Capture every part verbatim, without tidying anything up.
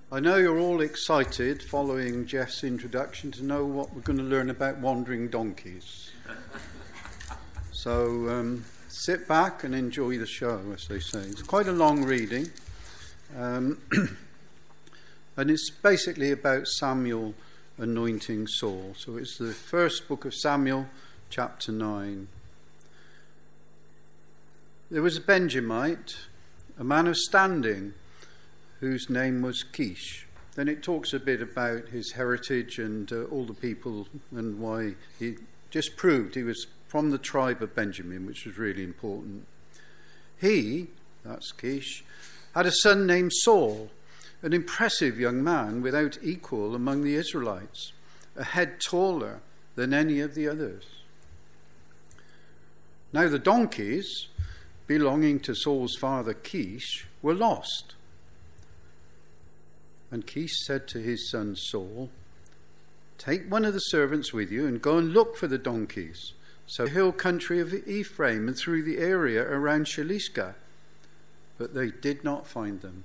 I know you're all excited following Jeff's introduction to know what we're going to learn about wandering donkeys. So um, sit back and enjoy the show, as they say. It's quite a long reading. Um, and it's basically about Samuel anointing Saul. So it's the first book of Samuel, chapter nine. There was a Benjamite, a man of standing, whose name was Kish. Then it talks a bit about his heritage and uh, all the people and why he just proved he was from the tribe of Benjamin, which was really important. He, that's Kish, had a son named Saul, an impressive young man without equal among the Israelites, a head taller than any of the others. Now the donkeys belonging to Saul's father Kish were lost. And Kish said to his son Saul, "Take one of the servants with you and go and look for the donkeys." So the hill country of Ephraim and through the area around Shalishka. But they did not find them.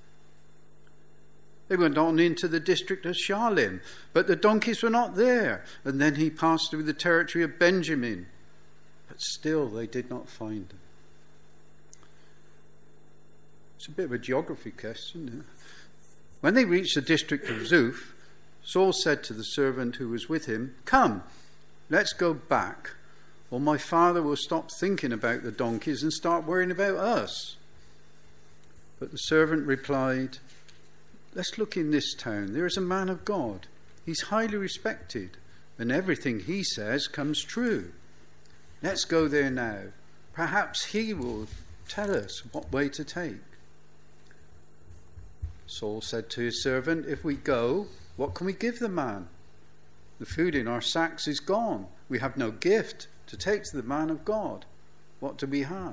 They went on into the district of Shalim, but the donkeys were not there. And then he passed through the territory of Benjamin, but still they did not find them. It's a bit of a geography question, isn't it? When they reached the district of Zuph, Saul said to the servant who was with him, "Come, let's go back, or my father will stop thinking about the donkeys and start worrying about us." But the servant replied, "Let's look in this town. There is a man of God. He's highly respected, and everything he says comes true. Let's go there now. Perhaps he will tell us what way to take." Saul said to his servant, "If we go, what can we give the man? The food in our sacks is gone. We have no gift to take to the man of God. What do we have?"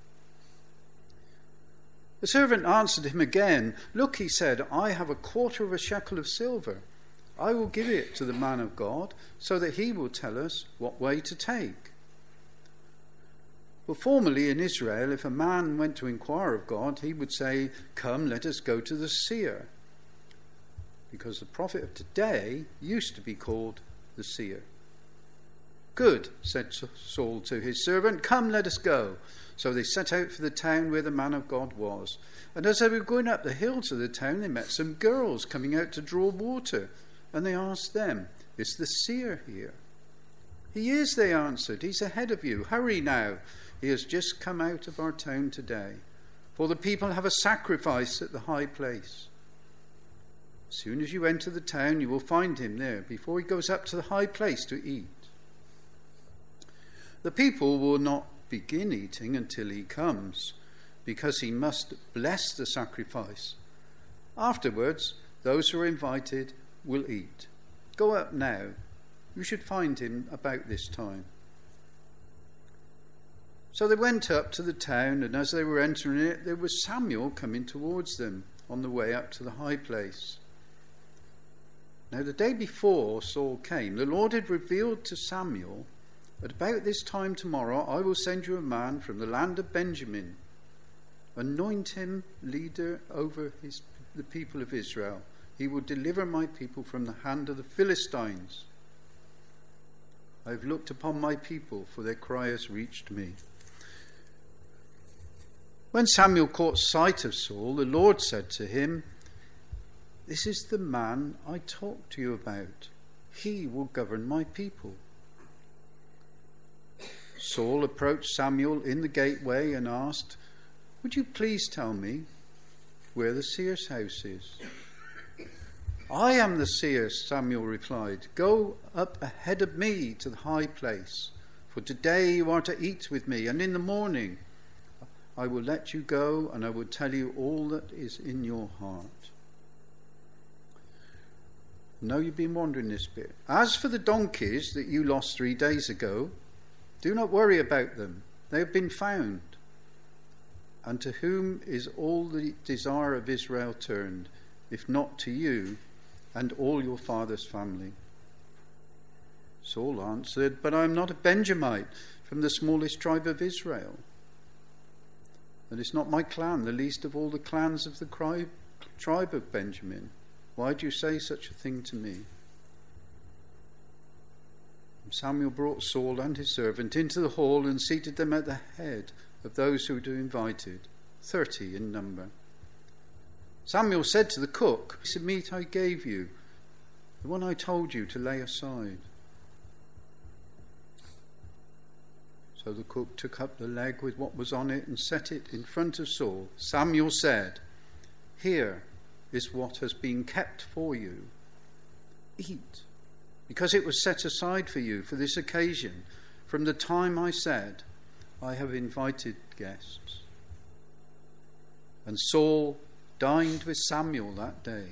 The servant answered him again. "Look," he said, "I have a quarter of a shekel of silver. I will give it to the man of God so that he will tell us what way to take." Well, formerly in Israel, if a man went to inquire of God, he would say, "Come, let us go to the seer," because the prophet of today used to be called the seer. "Good," said Saul to his servant, "come, let us go." So they set out for the town where the man of God was. And as they were going up the hill to the town, they met some girls coming out to draw water. And they asked them, "Is the seer here?" "He is," they answered. "He's ahead of you. Hurry now. He has just come out of our town today. For the people have a sacrifice at the high place. As soon as you enter the town, you will find him there before he goes up to the high place to eat." The people will not begin eating until he comes, because he must bless the sacrifice. Afterwards, those who are invited will eat. Go up now. You should find him about this time. So they went up to the town, and as they were entering it, there was Samuel coming towards them on the way up to the high place. Now the day before Saul came, the Lord had revealed to Samuel, "At about this time tomorrow I will send you a man from the land of Benjamin. Anoint him leader over his, the people of Israel. He will deliver my people from the hand of the Philistines. I have looked upon my people, for their cry has reached me." When Samuel caught sight of Saul, the Lord said to him, "This is the man I talked to you about. He will govern my people." Saul approached Samuel in the gateway and asked, "Would you please tell me where the seer's house is?" "I am the seer," Samuel replied. "Go up ahead of me to the high place, for today you are to eat with me, and in the morning I will let you go, and I will tell you all that is in your heart." Now you've been wondering this bit. "As for the donkeys that you lost three days ago, do not worry about them. They have been found. And to whom is all the desire of Israel turned, if not to you and all your father's family?" Saul answered, "But I am not a Benjamite from the smallest tribe of Israel. And it's not my clan, the least of all the clans of the tribe of Benjamin, why do you say such a thing to me?" And Samuel brought Saul and his servant into the hall and seated them at the head of those who were invited, thirty in number. Samuel said to the cook, "It's the meat I gave you, the one I told you to lay aside." So the cook took up the leg with what was on it and set it in front of Saul. Samuel said, "Here is what has been kept for you. Eat, because it was set aside for you for this occasion, from the time I said, 'I have invited guests.'" And Saul dined with Samuel that day.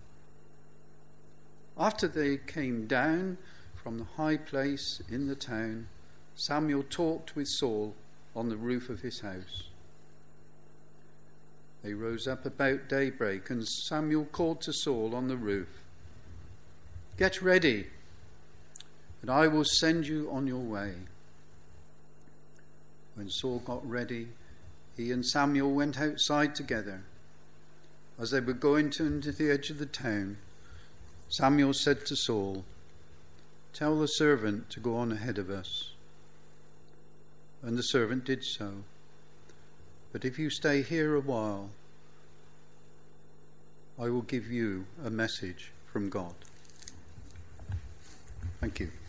After they came down from the high place in the town, Samuel talked with Saul on the roof of his house. They rose up about daybreak, and Samuel called to Saul on the roof, "Get ready, and I will send you on your way." When Saul got ready, he and Samuel went outside together. As they were going to, to the edge of the town, Samuel said to Saul, "Tell the servant to go on ahead of us." And the servant did so. "But if you stay here a while, I will give you a message from God." Thank you.